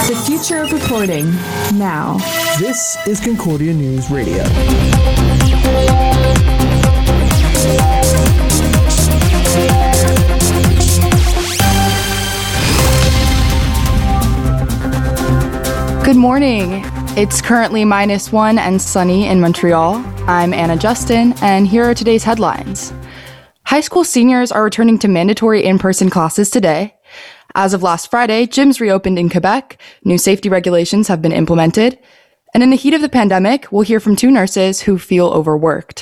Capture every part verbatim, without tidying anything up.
The future of reporting, now. This is Concordia News Radio. Good morning. It's currently minus one and sunny in Montreal. I'm Anna Justin, and here are today's headlines. High school seniors are returning to mandatory in-person classes today. As of last Friday, gyms reopened in Quebec, new safety regulations have been implemented, and in the heat of the pandemic, we'll hear from two nurses who feel overworked.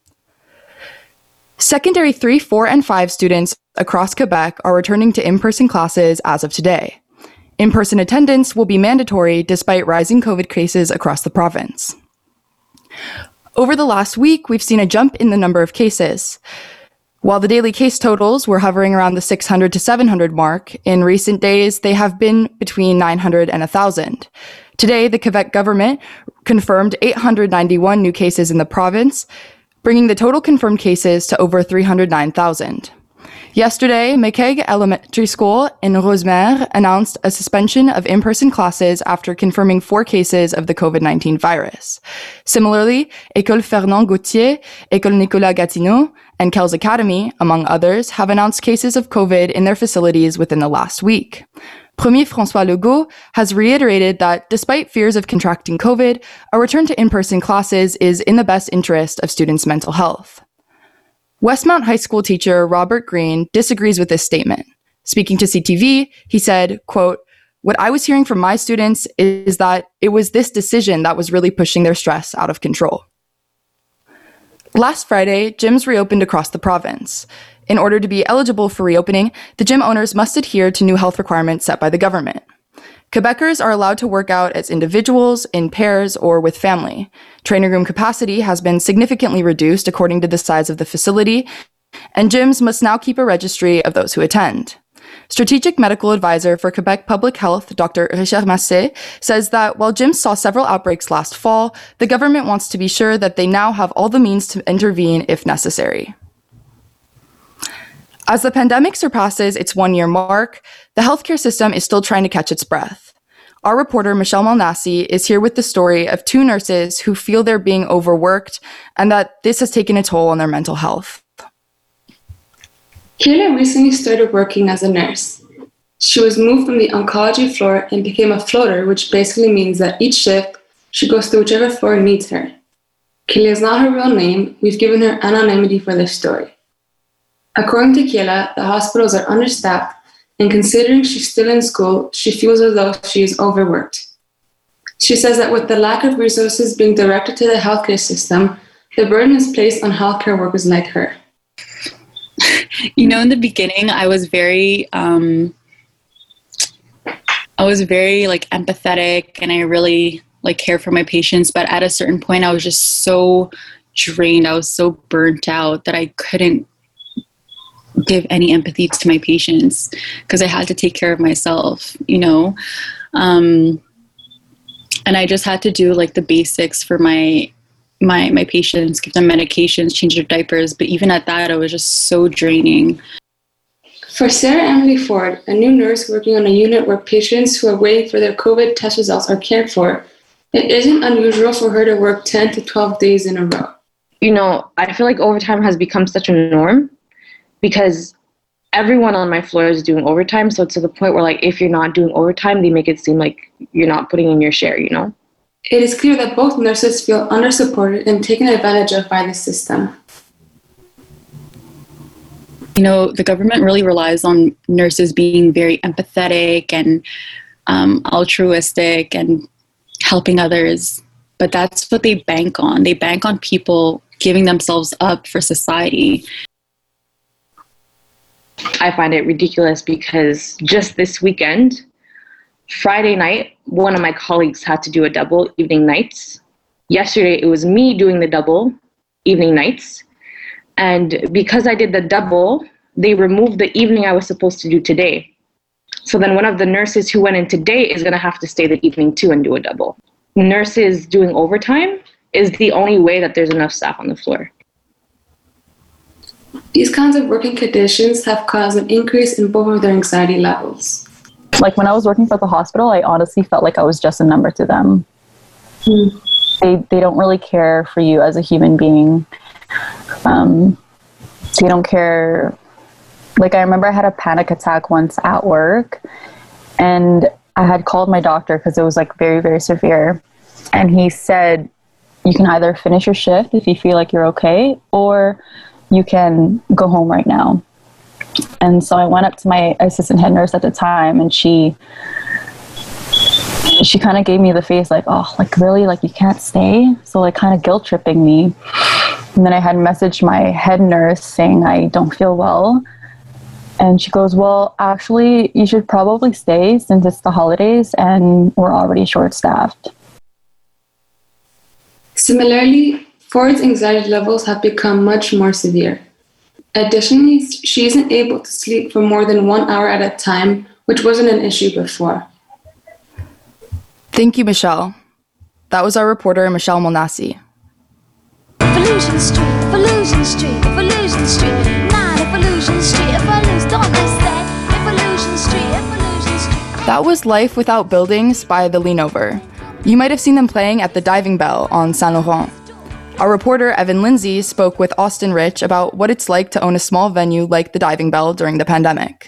Secondary three, four, and five students across Quebec are returning to in-person classes as of today. In-person attendance will be mandatory despite rising COVID cases across the province. Over the last week, we've seen a jump in the number of cases. While the daily case totals were hovering around the six hundred to seven hundred mark, in recent days they have been between nine hundred and one thousand. Today, the Quebec government confirmed eight hundred ninety-one new cases in the province, bringing the total confirmed cases to over three hundred nine thousand. Yesterday, McKeag Elementary School in Rosemère announced a suspension of in-person classes after confirming four cases of the COVID nineteen virus. Similarly, École Fernand Gauthier, École Nicolas Gatineau, and Kells Academy, among others, have announced cases of COVID in their facilities within the last week. Premier François Legault has reiterated that despite fears of contracting COVID, a return to in-person classes is in the best interest of students' mental health. Westmount High School teacher Robert Green disagrees with this statement. Speaking to C T V, he said, quote, "What I was hearing from my students is that it was this decision that was really pushing their stress out of control." Last Friday, gyms reopened across the province. In order to be eligible for reopening, the gym owners must adhere to new health requirements set by the government. Quebecers are allowed to work out as individuals, in pairs, or with family. Training room capacity has been significantly reduced according to the size of the facility, and gyms must now keep a registry of those who attend. Strategic Medical Advisor for Quebec Public Health, Doctor Richard Massé, says that while gyms saw several outbreaks last fall, the government wants to be sure that they now have all the means to intervene if necessary. As the pandemic surpasses its one-year mark, the healthcare system is still trying to catch its breath. Our reporter, Michelle Malnassi, is here with the story of two nurses who feel they're being overworked and that this has taken a toll on their mental health. Kayla recently started working as a nurse. She was moved from the oncology floor and became a floater, which basically means that each shift she goes to whichever floor needs her. Kayla is not her real name. We've given her anonymity for this story. According to Kayla, the hospitals are understaffed, and considering she's still in school, she feels as though she is overworked. She says that with the lack of resources being directed to the healthcare system, the burden is placed on healthcare workers like her. You know, in the beginning, I was very, um, I was very like empathetic, and I really like care for my patients. But at a certain point, I was just so drained. I was so burnt out that I couldn't give any empathy to my patients because I had to take care of myself, you know? Um, and I just had to do like the basics for my, my, my patients, give them medications, change their diapers. But even at that, it was just so draining. For Sarah Emily Ford, a new nurse working on a unit where patients who are waiting for their COVID test results are cared for, it isn't unusual for her to work ten to twelve days in a row. You know, I feel like overtime has become such a norm, because everyone on my floor is doing overtime. So to the point where, like, if you're not doing overtime, they make it seem like you're not putting in your share, you know? It is clear that both nurses feel undersupported and taken advantage of by the system. You know, the government really relies on nurses being very empathetic and um, altruistic and helping others. But that's what they bank on. They bank on people giving themselves up for society. I find it ridiculous because just this weekend, Friday night, one of my colleagues had to do a double evening nights. Yesterday, it was me doing the double evening nights. And because I did the double, they removed the evening I was supposed to do today. So then one of the nurses who went in today is going to have to stay the evening too and do a double. Nurses doing overtime is the only way that there's enough staff on the floor. These kinds of working conditions have caused an increase in both of their anxiety levels. Like when I was working for the hospital, I honestly felt like I was just a number to them. Mm. They they don't really care for you as a human being. Um, they don't care. Like I remember I had a panic attack once at work, and I had called my doctor because it was like very, very severe. And he said, you can either finish your shift if you feel like you're okay, or you can go home right now. And so I went up to my assistant head nurse at the time, and she she kind of gave me the face like, oh, like really, like you can't stay? So like kind of guilt tripping me. And then I had messaged my head nurse saying I don't feel well. And she goes, well, actually, you should probably stay since it's the holidays and we're already short-staffed. Similarly, Ford's anxiety levels have become much more severe. Additionally, she isn't able to sleep for more than one hour at a time, which wasn't an issue before. Thank you, Michelle. That was our reporter, Michelle Molnassi. Evolution Street, Evolution Street, Evolution Street, not Evolution Street, Evolution, don't miss that, Evolution Street, Evolution Street. That was Life Without Buildings by The Leanover. You might have seen them playing at the Diving Bell on Saint Laurent. Our reporter, Evan Lindsay, spoke with Austin Rich about what it's like to own a small venue like the Diving Bell during the pandemic.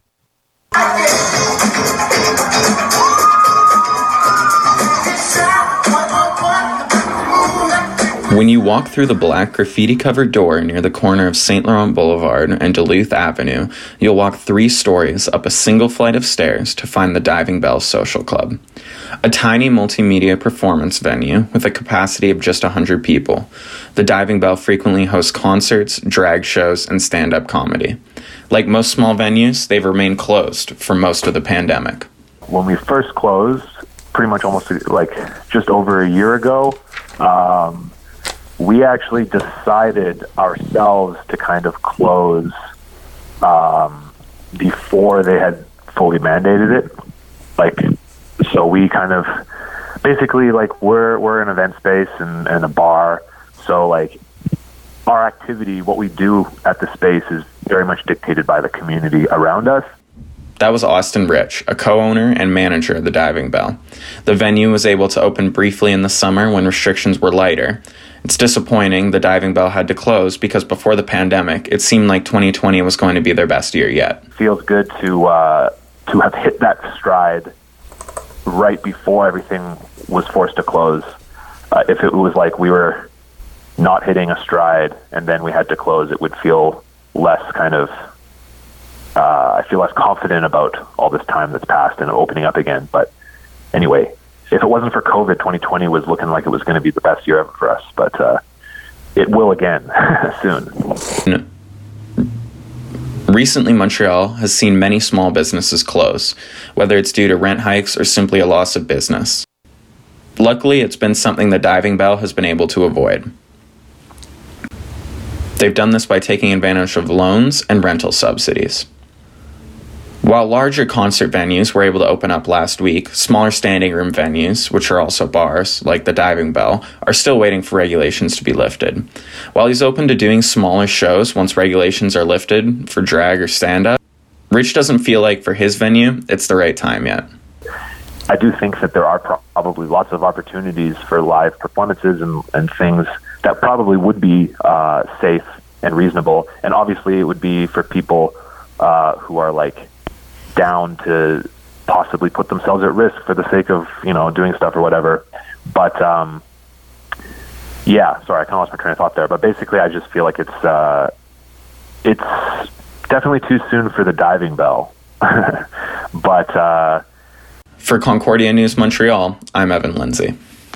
When you walk through the black graffiti-covered door near the corner of Saint Laurent Boulevard and Duluth Avenue, you'll walk three stories up a single flight of stairs to find the Diving Bell Social Club, a tiny multimedia performance venue with a capacity of just one hundred people. The Diving Bell frequently hosts concerts, drag shows, and stand-up comedy. Like most small venues, they've remained closed for most of the pandemic. When we first closed, pretty much almost like just over a year ago, um, we actually decided ourselves to kind of close um, before they had fully mandated it. Like, so we kind of basically like we're we're an event space and, and a bar. So like our activity, what we do at the space is very much dictated by the community around us. That was Austin Rich, a co-owner and manager of the Diving Bell. The venue was able to open briefly in the summer when restrictions were lighter. It's disappointing the Diving Bell had to close because before the pandemic, it seemed like twenty twenty was going to be their best year yet. Feels good to uh, to have hit that stride right before everything was forced to close. Uh, if it was like we were not hitting a stride and then we had to close, it would feel less kind of, uh, I feel less confident about all this time that's passed and opening up again. But anyway, if it wasn't for COVID, twenty twenty was looking like it was going to be the best year ever for us, but uh, it will again soon. Recently, Montreal has seen many small businesses close, whether it's due to rent hikes or simply a loss of business. Luckily, it's been something the Diving Bell has been able to avoid. They've done this by taking advantage of loans and rental subsidies. While larger concert venues were able to open up last week, smaller standing room venues, which are also bars, like the Diving Bell, are still waiting for regulations to be lifted. While he's open to doing smaller shows once regulations are lifted for drag or stand-up, Rich doesn't feel like for his venue, it's the right time yet. I do think that there are pro- probably lots of opportunities for live performances and, and things that probably would be uh, safe and reasonable. And obviously it would be for people uh, who are like down to possibly put themselves at risk for the sake of, you know, doing stuff or whatever. But um, yeah, sorry, I kind of lost my train of thought there. But basically I just feel like it's uh, it's definitely too soon for the Diving Bell. but uh, For Concordia News Montreal, I'm Evan Lindsay.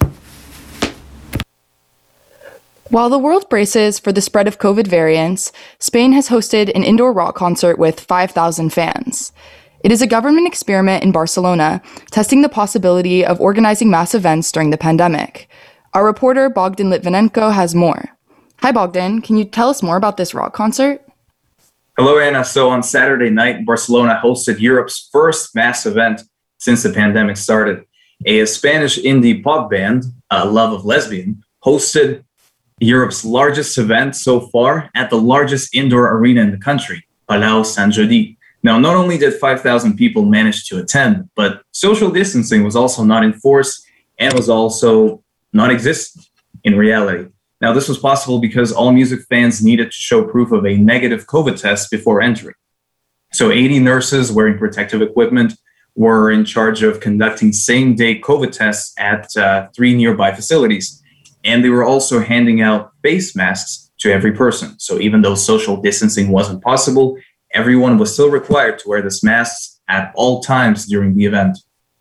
While the world braces for the spread of COVID variants, Spain has hosted an indoor rock concert with five thousand fans. It is a government experiment in Barcelona, testing the possibility of organizing mass events during the pandemic. Our reporter, Bogdan Litvinenko, has more. Hi, Bogdan. Can you tell us more about this rock concert? Hello, Anna. So on Saturday night, Barcelona hosted Europe's first mass event since the pandemic started. A Spanish indie pop band, uh, Love of Lesbian, hosted Europe's largest event so far at the largest indoor arena in the country, Palau Sant Jordi. Now, not only did five thousand people manage to attend, but social distancing was also not enforced and was also non-existent in reality. Now, this was possible because all music fans needed to show proof of a negative COVID test before entering. So eighty nurses wearing protective equipment were in charge of conducting same-day COVID tests at uh, three nearby facilities. And they were also handing out face masks to every person. So even though social distancing wasn't possible, everyone was still required to wear this mask at all times during the event.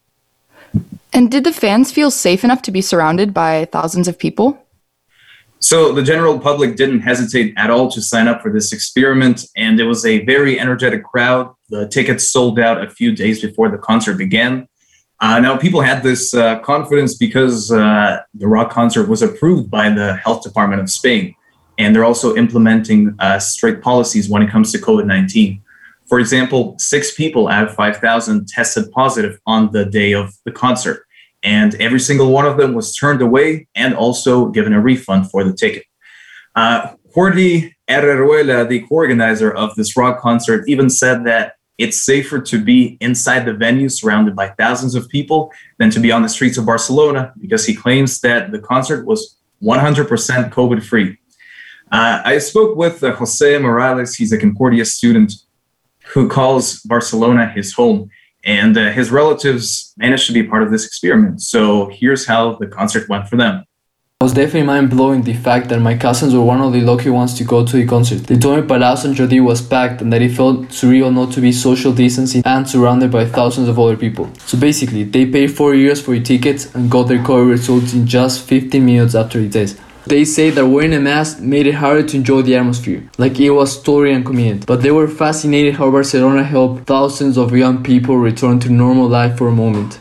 And did the fans feel safe enough to be surrounded by thousands of people? So the general public didn't hesitate at all to sign up for this experiment, and it was a very energetic crowd. The tickets sold out a few days before the concert began. Uh, now, people had this uh, confidence because uh, the rock concert was approved by the health department of Spain, and they're also implementing uh, strict policies when it comes to COVID nineteen. For example, six people out of five thousand tested positive on the day of the concert, and every single one of them was turned away and also given a refund for the ticket. Uh, Jordi Herreruela, the co-organizer of this rock concert, even said that it's safer to be inside the venue surrounded by thousands of people than to be on the streets of Barcelona, because he claims that the concert was one hundred percent COVID-free. Uh, I spoke with uh, Jose Morales. He's a Concordia student who calls Barcelona his home, and uh, his relatives managed to be part of this experiment. So here's how the concert went for them. It was definitely mind-blowing the fact that my cousins were one of the lucky ones to go to the concert. They told me Palau Sant Jordi was packed and that it felt surreal not to be social distancing and surrounded by thousands of other people. So basically, they paid four years for your tickets and got their COVID results in just fifteen minutes after the test. They say that wearing a mask made it harder to enjoy the atmosphere, like it was totally inconvenient. But they were fascinated how Barcelona helped thousands of young people return to normal life for a moment.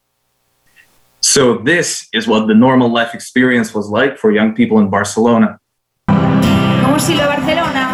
So this is what the normal life experience was like for young people in Barcelona. Como si la Barcelona.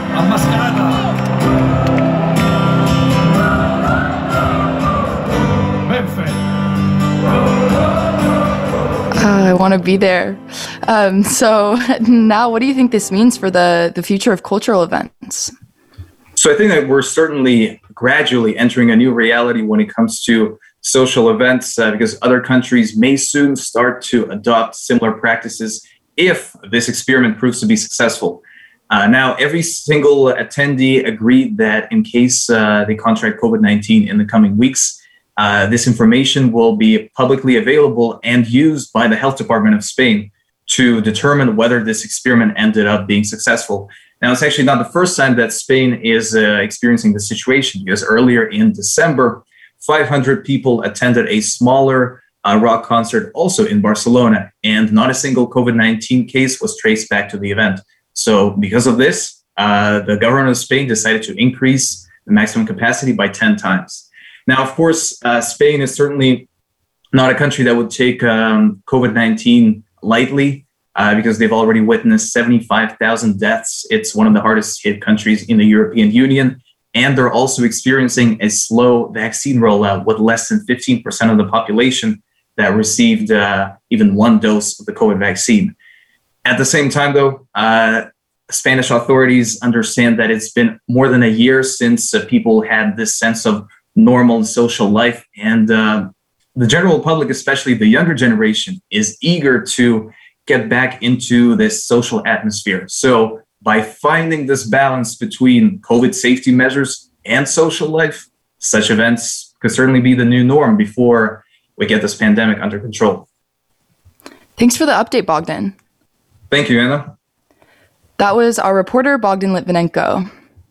Uh, I want to be there. Um, so now, what do you think this means for the, the future of cultural events? So I think that we're certainly gradually entering a new reality when it comes to social events, uh, because other countries may soon start to adopt similar practices if this experiment proves to be successful. Uh, now, every single attendee agreed that in case uh, they contract COVID nineteen in the coming weeks, uh, this information will be publicly available and used by the health department of Spain to determine whether this experiment ended up being successful. Now, it's actually not the first time that Spain is uh, experiencing this situation, because earlier in December, five hundred people attended a smaller uh, rock concert also in Barcelona, and not a single COVID nineteen case was traced back to the event. So because of this, uh, the government of Spain decided to increase the maximum capacity by ten times. Now, of course, uh, Spain is certainly not a country that would take um, COVID nineteen lightly, uh, because they've already witnessed seventy-five thousand deaths. It's one of the hardest hit countries in the European Union. And they're also experiencing a slow vaccine rollout, with less than fifteen percent of the population that received uh, even one dose of the COVID vaccine. At the same time, though, uh, Spanish authorities understand that it's been more than a year since uh, people had this sense of normal social life. And uh, the general public, especially the younger generation, is eager to get back into this social atmosphere. So by finding this balance between COVID safety measures and social life, such events could certainly be the new norm before we get this pandemic under control. Thanks for the update, Bogdan. Thank you, Anna. That was our reporter, Bogdan Litvinenko.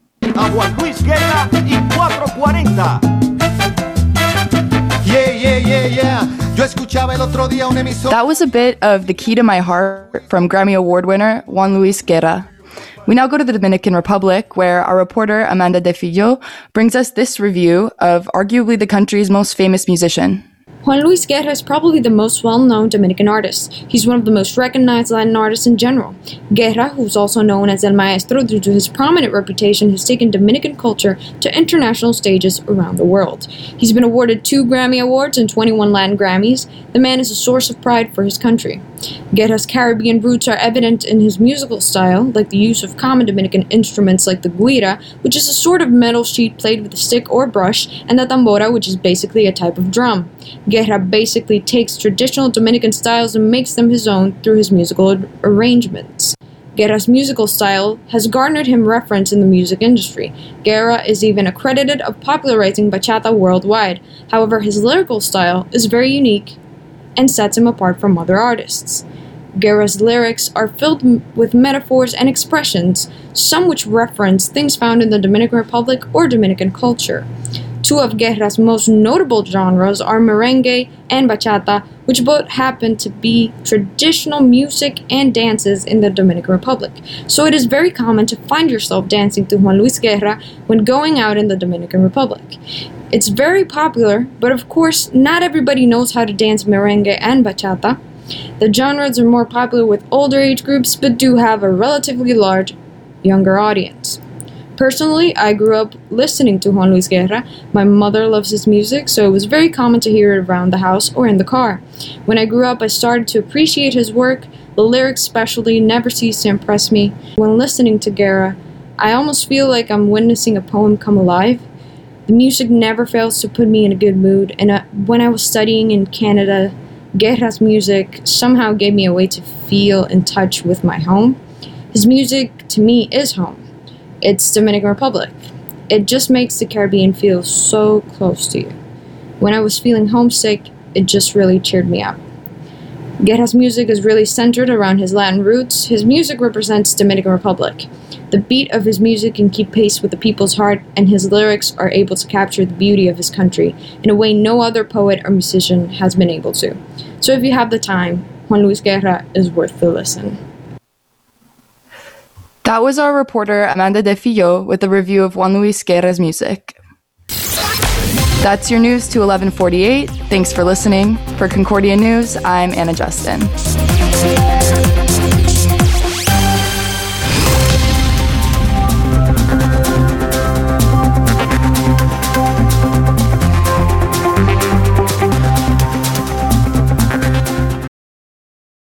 Yeah, yeah, yeah, yeah. Yo escuchaba el otro día un emisor. That was a bit of The Key to My Heart from Grammy Award winner Juan Luis Guerra. We now go to the Dominican Republic, where our reporter Amanda De Fillo brings us this review of arguably the country's most famous musician. Juan Luis Guerra is probably the most well-known Dominican artist. He's one of the most recognized Latin artists in general. Guerra, who's also known as El Maestro due to his prominent reputation, has taken Dominican culture to international stages around the world. He's been awarded two Grammy Awards and twenty-one Latin Grammys. The man is a source of pride for his country. Guerra's Caribbean roots are evident in his musical style, like the use of common Dominican instruments like the guira, which is a sort of metal sheet played with a stick or brush, and the tambora, which is basically a type of drum. Guerra basically takes traditional Dominican styles and makes them his own through his musical ar- arrangements. Guerra's musical style has garnered him reference in the music industry. Guerra is even accredited of popularizing bachata worldwide. However, his lyrical style is very unique and sets him apart from other artists. Guerra's lyrics are filled m- with metaphors and expressions, some which reference things found in the Dominican Republic or Dominican culture. Two of Guerra's most notable genres are merengue and bachata, which both happen to be traditional music and dances in the Dominican Republic. So it is very common to find yourself dancing to Juan Luis Guerra when going out in the Dominican Republic. It's very popular, but of course, not everybody knows how to dance merengue and bachata. The genres are more popular with older age groups, but do have a relatively large younger audience. Personally, I grew up listening to Juan Luis Guerra. My mother loves his music, so it was very common to hear it around the house or in the car. When I grew up, I started to appreciate his work. The lyrics especially never ceased to impress me. When listening to Guerra, I almost feel like I'm witnessing a poem come alive. The music never fails to put me in a good mood, and uh, when I was studying in Canada, Guerra's music somehow gave me a way to feel in touch with my home. His music, to me, is home. It's Dominican Republic. It just makes the Caribbean feel so close to you. When I was feeling homesick, it just really cheered me up. Guerra's music is really centered around his Latin roots. His music represents Dominican Republic. The beat of his music can keep pace with the people's heart, and his lyrics are able to capture the beauty of his country in a way no other poet or musician has been able to. So if you have the time, Juan Luis Guerra is worth the listen. That was our reporter Amanda De Fillo with a review of Juan Luis Guerra's music. That's your news to eleven forty-eight. Thanks for listening. For Concordia News, I'm Anna Justin.